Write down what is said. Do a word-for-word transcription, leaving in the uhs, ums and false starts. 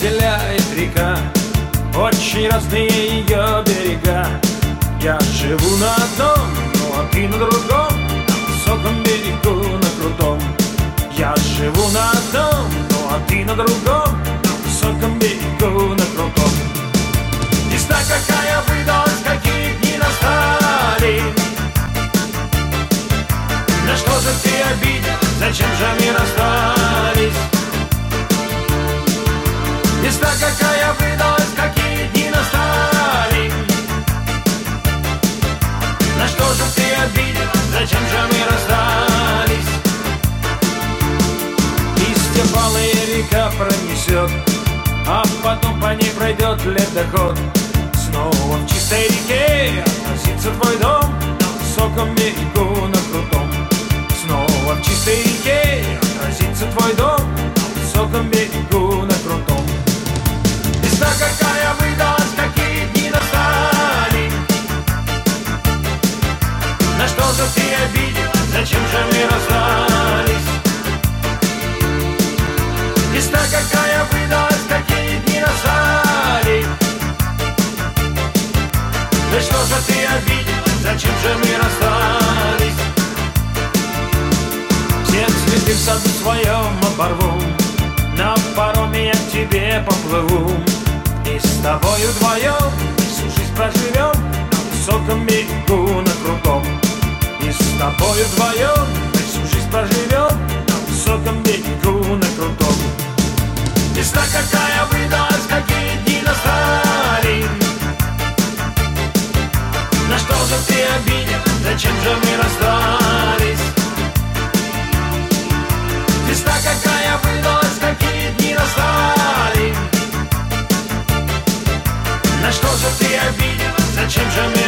разделяет река, очень разные ее берега. Я живу на одном, ну а ты на другом, на высоком берегу, на крутом. Я живу на одном, ну а ты на другом, на высоком берегу, на крутом. Весна какая выдалась, какие дни настали. На что же ты обидел, зачем же мы расстались? Весна какая выдалась, какие дни настали. На что же ты обидел, зачем же мы расстались? Листья палая река пронесет, а потом по ней пройдет ледоход. Снова в чистой реке отразится твой дом, на высоком берегу, на крутом. Снова в чистой реке отразится твой дом, на высоком берегу, на крутом. Весна какая выдалась, какие дни настали. На что же ты обидел, зачем же мы расстались? Весна какая выдалась, какие дни настали. На что же ты обидел, зачем же мы расстались? Все цветы в саду своем оборву, на пароме я к тебе поплыву. И с тобою вдвоем всю жизнь проживем, на высоком берегу, на крутом. И с тобою вдвоем всю жизнь проживем, на высоком берегу, на крутом. Весна какая выдалась, какие дни настали. На что же ты обидел, зачем же мы расстались? Весна какая выдалась, какие дни настали. На что же ты обидел, зачем же мы